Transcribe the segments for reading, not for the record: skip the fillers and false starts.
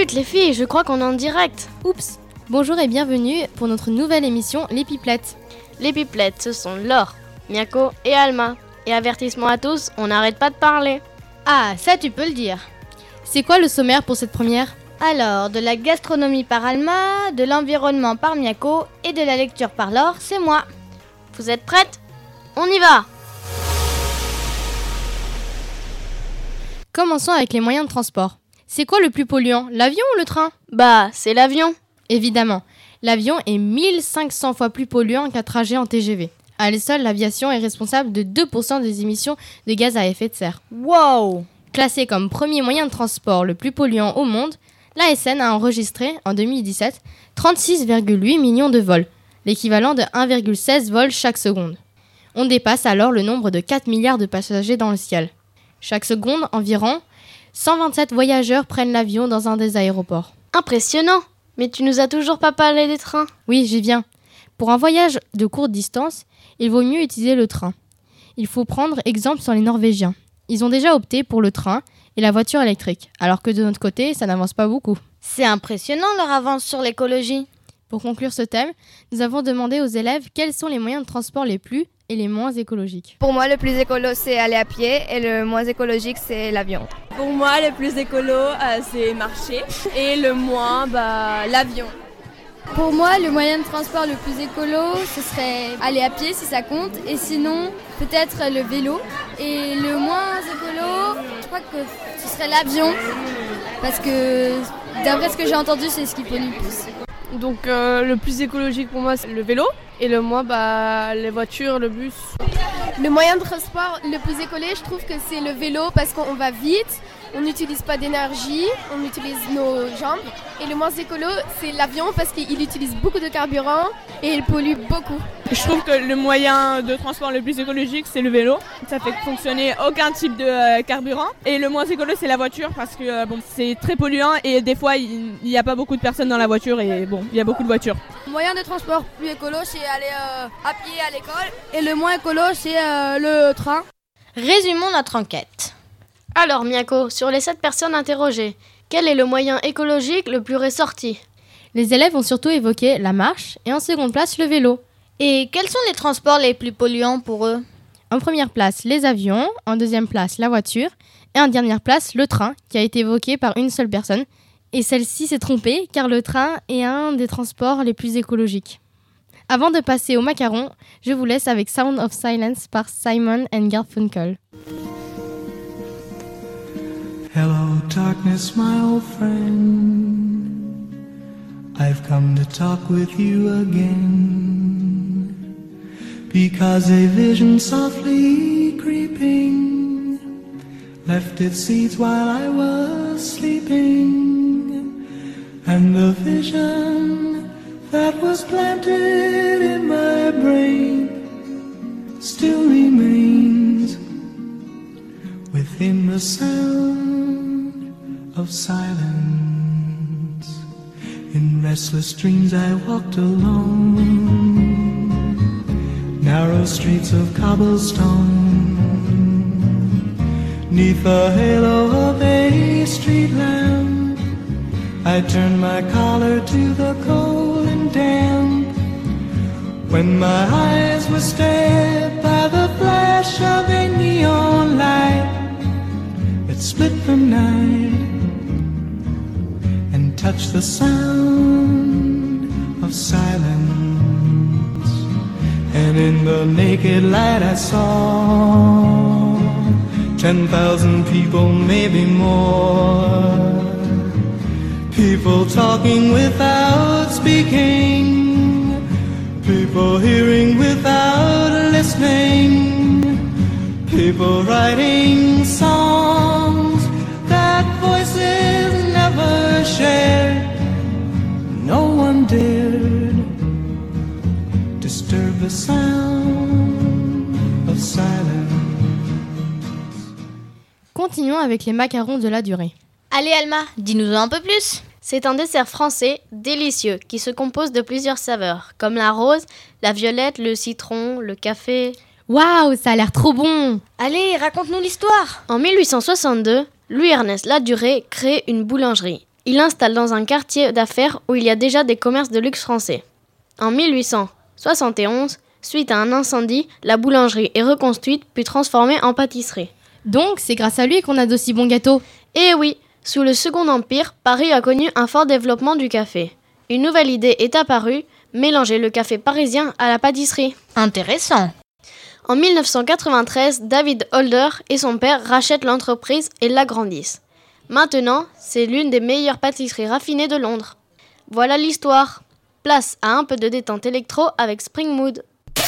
Chut les filles, je crois qu'on est en direct. Oups. Bonjour et bienvenue pour notre nouvelle émission Les Pipelettes. Les Pipelettes, ce sont Laure, Miako et Alma. Et avertissement à tous, on n'arrête pas de parler. Ah, ça tu peux le dire. C'est quoi le sommaire pour cette première ? Alors, de la gastronomie par Alma, de l'environnement par Miako et de la lecture par Laure, c'est moi. Vous êtes prêtes ? On y va ! Commençons avec les moyens de transport. C'est quoi le plus polluant, l'avion ou le train ? Bah, c'est l'avion. Évidemment, l'avion est 1500 fois plus polluant qu'un trajet en TGV. À elle seule, l'aviation est responsable de 2% des émissions de gaz à effet de serre. Wow ! Classé comme premier moyen de transport le plus polluant au monde, l'ASN a enregistré, en 2017, 36,8 millions de vols, l'équivalent de 1,16 vols chaque seconde. On dépasse alors le nombre de 4 milliards de passagers dans le ciel. Chaque seconde, environ, 127 voyageurs prennent l'avion dans un des aéroports. Impressionnant ! Mais tu nous as toujours pas parlé des trains. Oui, j'y viens. Pour un voyage de courte distance, il vaut mieux utiliser le train. Il faut prendre exemple sur les Norvégiens. Ils ont déjà opté pour le train et la voiture électrique, alors que de notre côté, ça n'avance pas beaucoup. C'est impressionnant leur avance sur l'écologie. Pour conclure ce thème, nous avons demandé aux élèves quels sont les moyens de transport les plus et les moins écologiques. Pour moi, le plus écolo, c'est aller à pied et le moins écologique, c'est l'avion. Pour moi, le plus écolo, c'est marcher et le moins, l'avion. Pour moi, le moyen de transport le plus écolo, ce serait aller à pied si ça compte, et sinon, peut-être le vélo. Et le moins écolo, je crois que ce serait l'avion, parce que d'après ce que j'ai entendu, c'est ce qui pollue le plus. Donc le plus écologique pour moi, c'est le vélo, et le moins, les voitures, le bus. Le moyen de transport le plus écolo, je trouve que c'est le vélo, parce qu'on va vite, on n'utilise pas d'énergie, on utilise nos jambes. Et le moins écolo, c'est l'avion parce qu'il utilise beaucoup de carburant et il pollue beaucoup. Je trouve que le moyen de transport le plus écologique, c'est le vélo. Ça fait fonctionner aucun type de carburant. Et le moins écolo, c'est la voiture parce que c'est très polluant et des fois, il n'y a pas beaucoup de personnes dans la voiture et il y a beaucoup de voitures. Le moyen de transport plus écolo, c'est aller à pied à l'école. Et le moins écolo, c'est le train. Résumons notre enquête. Alors Miako, sur les 7 personnes interrogées, quel est le moyen écologique le plus ressorti ? Les élèves ont surtout évoqué la marche et en seconde place le vélo. Et quels sont les transports les plus polluants pour eux ? En première place, les avions, en deuxième place, la voiture et en dernière place, le train, qui a été évoqué par une seule personne. Et celle-ci s'est trompée car le train est un des transports les plus écologiques. Avant de passer au macaron, je vous laisse avec Sound of Silence par Simon & Garfunkel. Hello, darkness, my old friend. I've come to talk with you again. Because a vision softly creeping left its seeds while I was sleeping. And the vision that was planted in my brain still remains within the sound of silence. In restless dreams I walked alone, narrow streets of cobblestone, 'neath the halo of a street lamp. I turned my collar to the cold and damp, when my eyes were stared by the flash of a neon light that split the night and touched the sound of silence. And in the naked light I saw 10,000 people, maybe more. People talking without speaking, people hearing without listening, people writing songs that voices never shared. No one dared disturb the sound of silence. Continuons avec les macarons de la durée. Allez Alma, dis-nous un peu plus. C'est un dessert français délicieux qui se compose de plusieurs saveurs, comme la rose, la violette, le citron, le café. Waouh, ça a l'air trop bon! Allez, raconte-nous l'histoire. En 1862, Louis-Ernest Ladurée crée une boulangerie. Il l'installe dans un quartier d'affaires où il y a déjà des commerces de luxe français. En 1871, suite à un incendie, la boulangerie est reconstruite puis transformée en pâtisserie. Donc, c'est grâce à lui qu'on a d'aussi bons gâteaux. Et oui, sous le Second Empire, Paris a connu un fort développement du café. Une nouvelle idée est apparue, mélanger le café parisien à la pâtisserie. Intéressant. En 1993, David Holder et son père rachètent l'entreprise et l'agrandissent. Maintenant, c'est l'une des meilleures pâtisseries raffinées de Londres. Voilà l'histoire. Place à un peu de détente électro avec Spring Mood.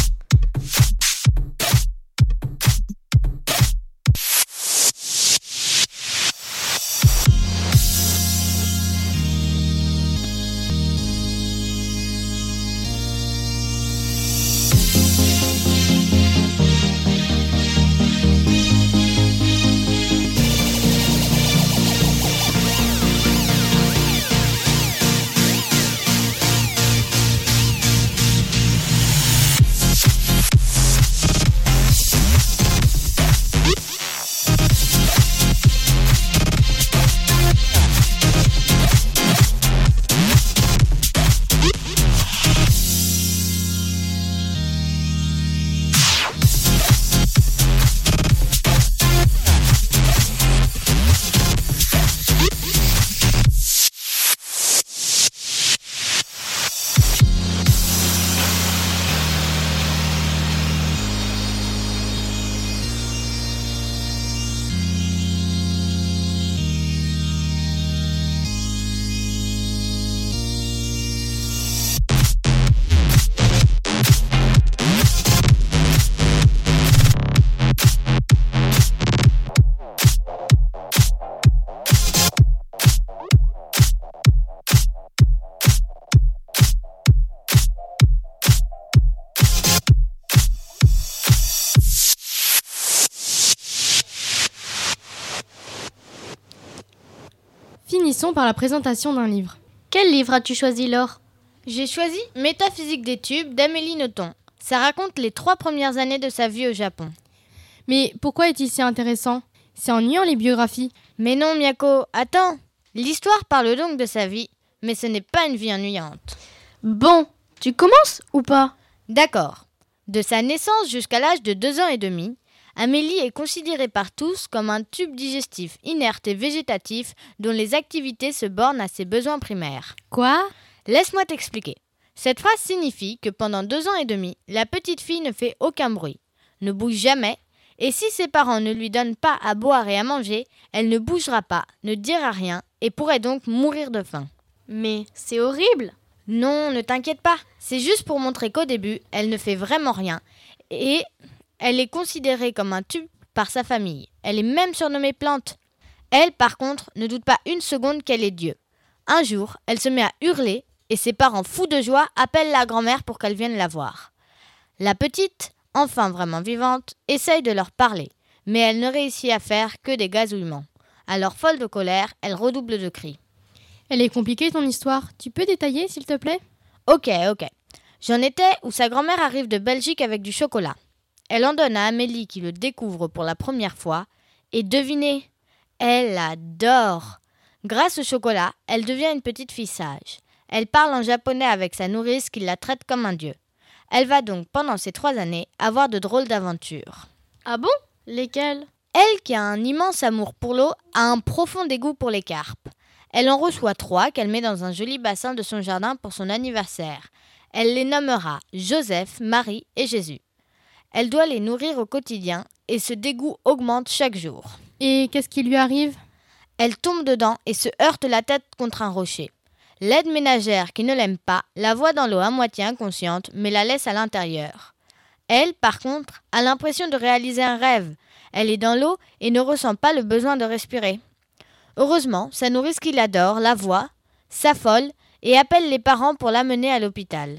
Finissons par la présentation d'un livre. Quel livre as-tu choisi, Laure ? J'ai choisi Métaphysique des tubes d'Amélie Nothomb. Ça raconte les 3 premières années de sa vie au Japon. Mais pourquoi est-il si intéressant ? C'est ennuyant les biographies. Mais non, Miyako, attends. L'histoire parle donc de sa vie, mais ce n'est pas une vie ennuyante. Bon, tu commences ou pas ? D'accord. De sa naissance jusqu'à l'âge de 2 ans et demi, Amélie est considérée par tous comme un tube digestif inerte et végétatif dont les activités se bornent à ses besoins primaires. Quoi ? Laisse-moi t'expliquer. Cette phrase signifie que pendant 2 ans et demi, la petite fille ne fait aucun bruit, ne bouge jamais, et si ses parents ne lui donnent pas à boire et à manger, elle ne bougera pas, ne dira rien et pourrait donc mourir de faim. Mais c'est horrible ! Non, ne t'inquiète pas. C'est juste pour montrer qu'au début, elle ne fait vraiment rien et elle est considérée comme un tube par sa famille. Elle est même surnommée Plante. Elle, par contre, ne doute pas une seconde qu'elle est Dieu. Un jour, elle se met à hurler et ses parents, fous de joie, appellent la grand-mère pour qu'elle vienne la voir. La petite, enfin vraiment vivante, essaye de leur parler, mais elle ne réussit à faire que des gazouillements. Alors, folle de colère, elle redouble de cris. Elle est compliquée ton histoire. Tu peux détailler s'il te plaît ? Ok. J'en étais où sa grand-mère arrive de Belgique avec du chocolat. Elle en donne à Amélie qui le découvre pour la première fois. Et devinez, elle adore. Grâce au chocolat, elle devient une petite fille sage. Elle parle en japonais avec sa nourrice qui la traite comme un dieu. Elle va donc, pendant ces 3 années, avoir de drôles d'aventures. Ah bon ? Lesquelles ? Elle, qui a un immense amour pour l'eau, a un profond dégoût pour les carpes. Elle en reçoit 3 qu'elle met dans un joli bassin de son jardin pour son anniversaire. Elle les nommera Joseph, Marie et Jésus. Elle doit les nourrir au quotidien et ce dégoût augmente chaque jour. Et qu'est-ce qui lui arrive ? Elle tombe dedans et se heurte la tête contre un rocher. L'aide ménagère, qui ne l'aime pas, la voit dans l'eau à moitié inconsciente, mais la laisse à l'intérieur. Elle, par contre, a l'impression de réaliser un rêve. Elle est dans l'eau et ne ressent pas le besoin de respirer. Heureusement, sa nourrice qui l'adore la voit, s'affole et appelle les parents pour l'amener à l'hôpital.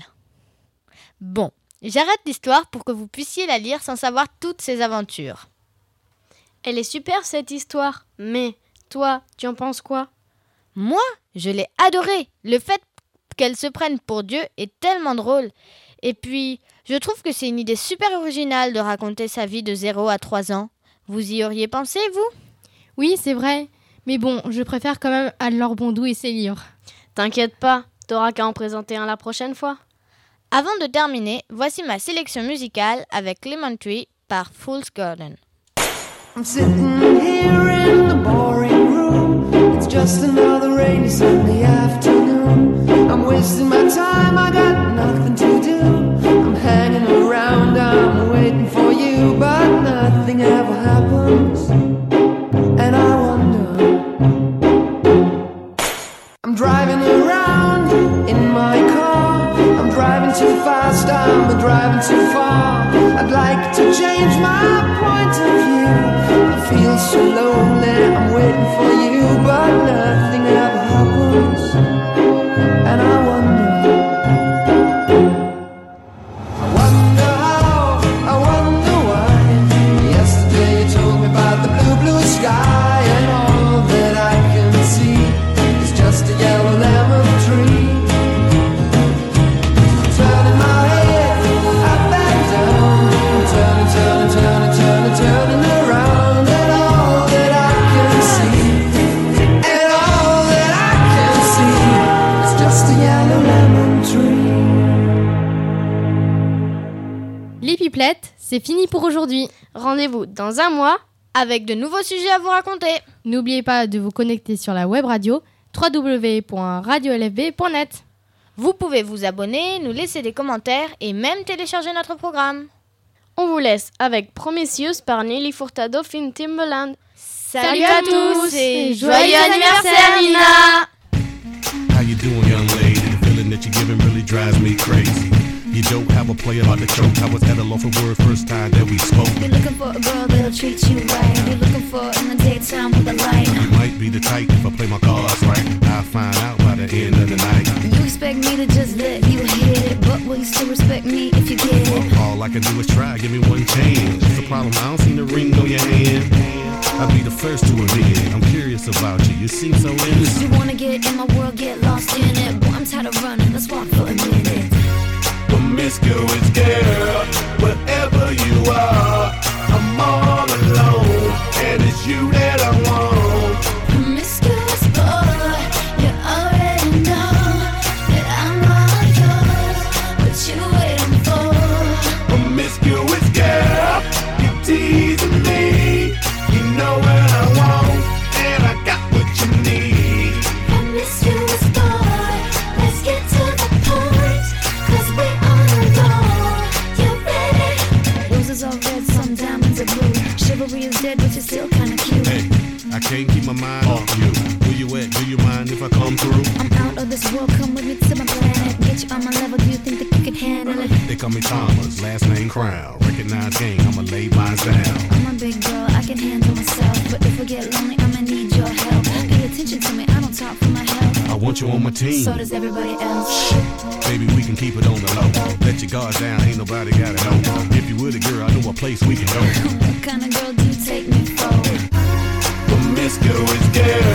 Bon, j'arrête l'histoire pour que vous puissiez la lire sans savoir toutes ses aventures. Elle est super cette histoire, mais toi, tu en penses quoi ? Moi, je l'ai adorée. Le fait qu'elle se prenne pour Dieu est tellement drôle. Et puis, je trouve que c'est une idée super originale de raconter sa vie de 0 à 3 ans. Vous y auriez pensé, vous ? Oui, c'est vrai. Mais bon, je préfère quand même Anne-Laure Bondou et ses livres. T'inquiète pas, t'auras qu'à en présenter un la prochaine fois. Avant de terminer, voici ma sélection musicale avec Lemon Tree par Fool's Garden. I'm sitting here in the boring room. It's just another rainy Sunday afternoon. I'm wasting my time, I got nothing to do. I'm hanging around, I'm waiting for you, but nothing ever happens. And I wonder, I'm driving around in my car. I'm driving too fast, I'm driving too far. I'd like to change my point of view. I feel so lonely, I'm waiting for you, but nothing ever happens. And I wonder how, I wonder why. Yesterday you told me about the blue, blue sky, and all that I can see is just a yellow lemon tree. I'm turning my head up and down. I'm turning around, and all that I can see, and all that I can see is just a yellow lemon tree. Les pipelettes, c'est fini pour aujourd'hui. Rendez-vous dans un mois Avec de nouveaux sujets à vous raconter. N'oubliez pas de vous connecter sur la web radio www.radiolfb.net. Vous pouvez vous abonner, nous laisser des commentaires et même télécharger notre programme. On vous laisse avec Prometheus par Nelly Furtado Finn Timbaland. Salut à tous et joyeux anniversaire Nina! How you doing, young lady? The feeling that you're giving really drives me crazy. You don't have a player like the choke. I was at a loss for word first time that we spoke. You're looking for a girl that'll treat you right. You're looking for in the daytime with a light. You might be the type if I play my cards right. I'll find out by the end of the night. You expect me to just let you hit it, but will you still respect me if you get it? Well, all I can do is try, give me one chance. What's the problem? I don't see the ring on your hand. I'll be the first to admit it. I'm curious about you. You seem so innocent. You wanna get in my world, get lost in it. Boy, I'm tired of running. Let's walk for a minute. Promiscuous girl, wherever you are, I'm all alone, and it's you that I want. Promiscuous boy, you already know that I'm all yours. What you waiting for? Promiscuous girl, you're teasing me. You know what I want, and I got what you need. Promiscuous boy, let's get to the point, 'cause we all alone. You ready? Roses are red, some diamonds are blue. Chivalry is dead, but you're still kinda cute. Hey, I can't keep my mind off you. Where you at? Do you mind if I come through? I'm out of this world, come with me to my planet. Get you on my level, do you think that you can handle it? They call me Thomas, last name Crown. Recognize game, I'ma lay mine down. I'm a big girl, I can handle myself. But if I get lonely, I'ma need your help. Pay attention to me, I don't talk for my health. I want you on my team. So does everybody else. Baby, we can keep it on the low. Let your guard down, ain't nobody gotta know. If you were the girl, I know a place we can go. What kind of girl do you take me for? Promiscuous girl.